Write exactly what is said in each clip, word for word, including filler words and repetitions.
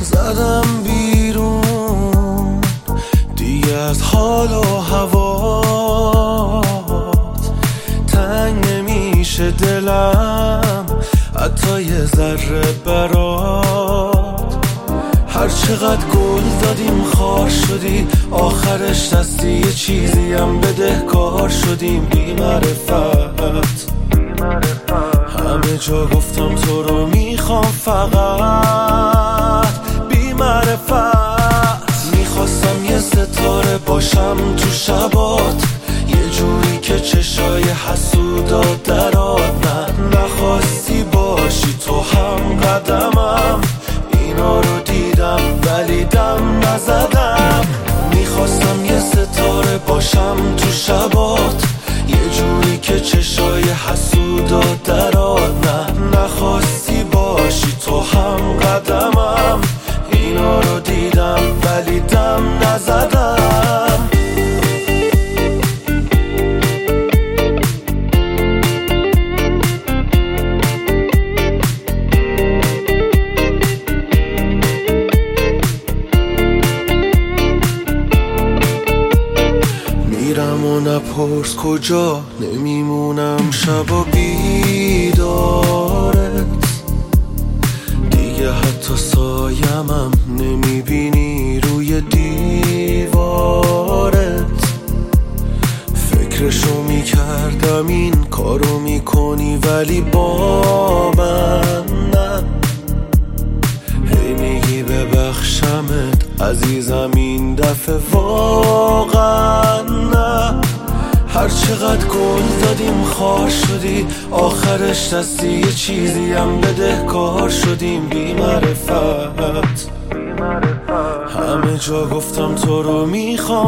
زدم بیرون دیگه از حال و هوات، تنگ نمیشه دلم حتی یه ذره برات. هر چقدر گل دادیم خار شدی، آخرش دستی یه چیزی هم بدهکار شدیم. بی معرفت همه جا گفتم تو رو میخوام، فقط بی معرفت. میخواستم یه ستاره باشم تو شبات، یه جوری که چشای حسودات درات. نه نخواستی باشی تو هم قدمم، اینا رو دیدم ولی دم نزدم. میخواستم یه ستاره باشم تو شبات، یه جوری که چشای حسودات درات. نه نخواستی باشی تو هم قدمم، اینا رو دیدم ولی دم نزدم. میرم و نپرس کجا، نمیمونم شبا بیدارت. دیگه حتی سایمم نمیبینی روی دیوارت. فکرشو میکردم این کارو میکنی ولی با من نه. هی میگی ببخشمت عزیزم این دفعه واقعا نه. هر چقدر گل دادیم خار شدی، آخرش دستی یه چیزی هم بدهکار شدیم. بی معرفت همه جا گفتم تو رو میخوام،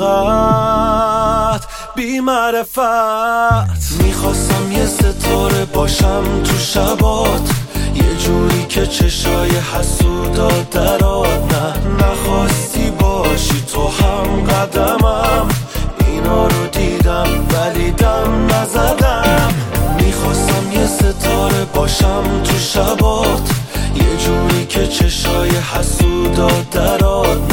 فقط بی معرفت. میخواستم یه ستاره باشم تو شبات، یه جوری که چشای حسودات درات. نه نخواستی باشی تو هم قدمم، اینا رو دیدم ولی دم نزدم. میخواستم یه ستاره باشم تو شبات، یه جوری که چشای حسودات درات.